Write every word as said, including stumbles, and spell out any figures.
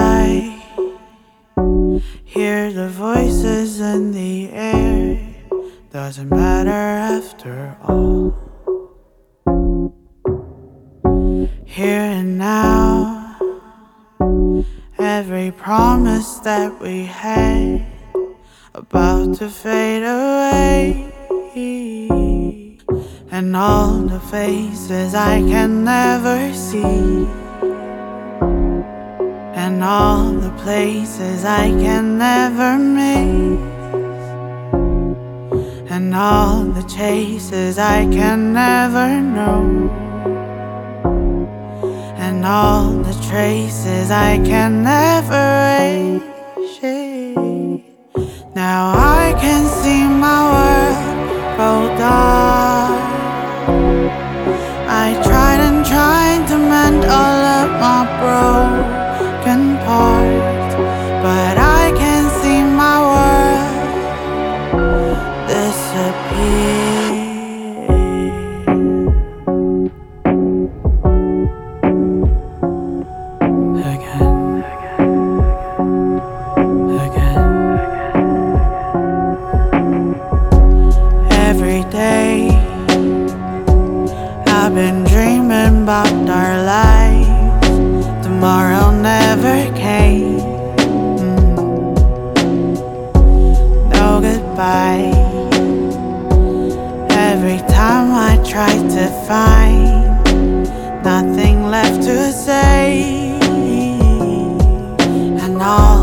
I hear the voices in the air. Doesn't matter after all. Here and now, every promise that we had about to fade away, and all the faces I can never see, and all the places I can never miss, and all the chases I can never know, and all the traces I can never erase. Now I can see my world grow dark. I tried and tried to mend all of my broken parts, but I can see my world disappear. Again, again. Every day I've been dreaming about our lives. Tomorrow never came. mm. No goodbye. Every time I tried to find nothing left to say, and all